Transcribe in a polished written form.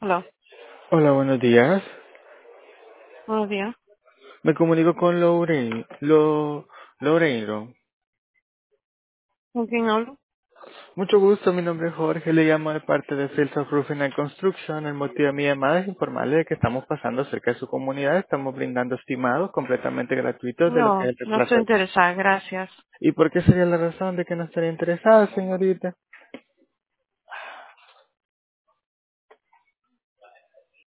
Hola, Hola, buenos días. buenos días. Me comunico con Loureiro. ¿Con quién hablo? Mucho gusto, mi nombre es Jorge, le llamo de parte de Fields of Roofing and Construction. El motivo de mi llamada es informarle de que estamos pasando cerca de su comunidad. Estamos brindando estimados completamente gratuitos de lo que es No, el no estoy reemplazo. interesada, gracias. ¿Y por qué sería la razón de que no estaría interesada, señorita?